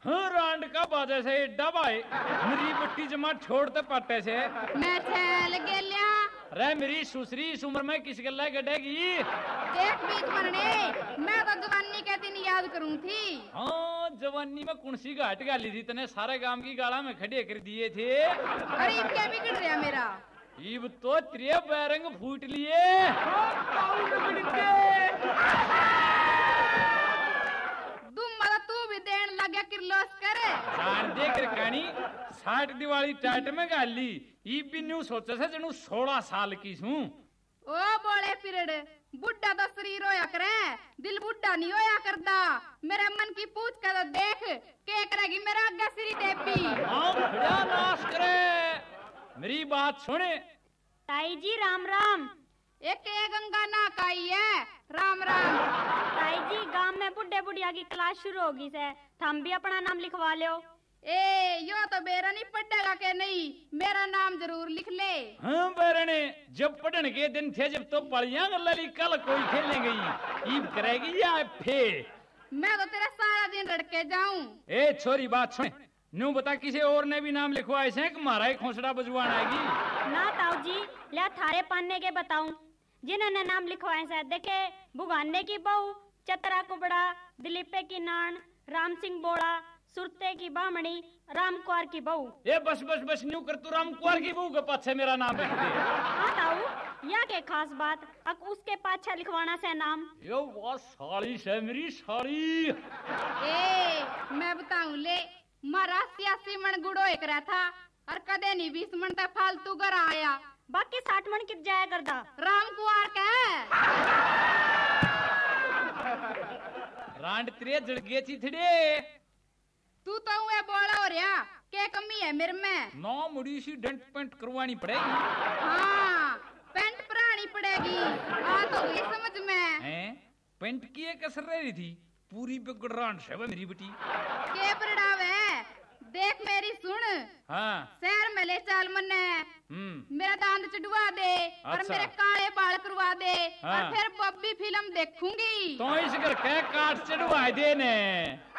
हाँ रांड का बाजे से एड्डा भाई मेरी बट्टी जमा छोड़ते पाटे से मैं छल गेलिया रे मेरी सुसरी इस उम्र में किस गल्ला गडेगी एक बीच मरने मैं तो जवानी के दिन याद करूं थी। हाँ जवानी में कौन सी घाट गाली थी तने सारे गांव की गाड़ा में खड़े कर दिए थे। अरे क्या बिगड़ रहा मेरा इब तो त्रिय बैरंग फूट लिए तू भी देन लगे किरलोस करे जान दे कर कहानी 60 दिवाली टाट में गाली इब भी न्यू सोचा से जनू 16 साल की हूँ। ओ बोले पिरड बुढ़ा तो शरीर होया करे दिल बुढ़ा नहीं होया करदा मेरे मन की पूछ कर देख के करेगी मेरा आगे सिरी देपी खड़ा नाश करे मेरी बात सुने ताई जी राम राम। एक गंगा ना काई है राम राम। ताई जी गांव में बुढ़े बुढ़िया की क्लास शुरू होगी से थम भी अपना नाम लिखवा लो। ए यो तो बेरा नहीं पढ़ेगा के नहीं मेरा नाम जरूर लिख ले। हाँ बेरने जब पढ़ने के दिन थे जब तो पढ़िया लली कल कोई खेलेंगे ईब करेगी या फे मैं तो तेरा सारा दिन रड़के जाऊं। ए छोरी बात सुन न्यू बता किसी और ने भी नाम लिखवाए से कि मारा ही खोसड़ा बजवान आएगी ना ताऊ जी लिया थारे पाने के बताऊं जिन्होंने नाम लिखवाए से देखे भुगाने की बहू चतरा कुबड़ा दिलीपे की नान राम सिंह बोड़ा सुरते की बामणी राम कुआर की बहू। ये बस बस बस न्यू कर तू राम कुआर की बहू के पाछे मेरा नाम लिख दे। हाँ ताऊ या के खास बात अब उसके पाछे लिखवाना से नाम यो वो साड़ी से मेरी साड़ी ए मैं बताऊं ले मारा 86 मन गुड़ो एक रहा था और कदे नहीं 20 मन तक फालतू घर आया बाकी 60 मन कित जाया करदा राम कुआर का रांड त्रे जड़गे चिथड़े तू तो वे बोला हो रहा क्या कमी है मेरे में नौ मुड़ी सी डेंट पेंट करवानी पड़ेगी। हाँ पेंट पुरानी पड़ेगी आ तो ये समझ में हैं पेंट की एक असर रही थी पूरी बिगड़ रांड से मेरी बेटी के बड़ावे देख मेरी सुन हाँ शहर में ले चल मन्ने मेरा दांत चढ़वा दे और अच्छा। मेरे काले बाल करवा दे हाँ। और फिर बब्बी फिल्म देखूंगी तो इस घर के काट चढ़वा दे ने